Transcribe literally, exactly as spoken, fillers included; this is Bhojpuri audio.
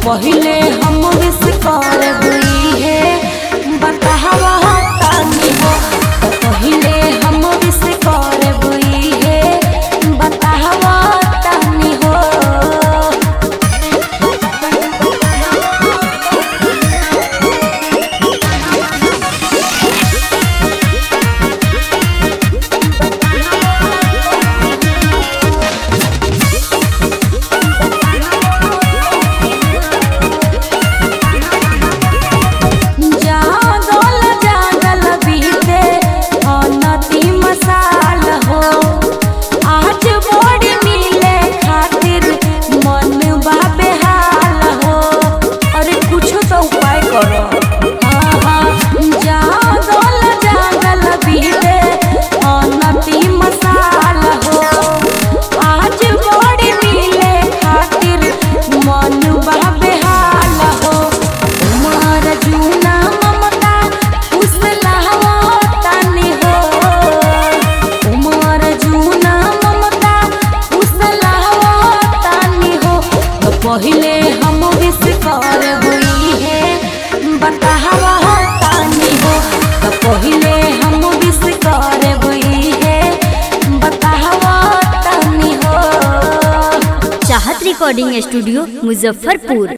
पहिले हम विश करबई है बतावा तानी हो। पहिले हम विश करबई है बतावा तानी हो। पहिले हम विश करबई है बतावा तानी हो। पहिले हम विश करबई है बतावा तानी हो। चाहत रिकॉर्डिंग स्टूडियो मुजफ्फरपुर।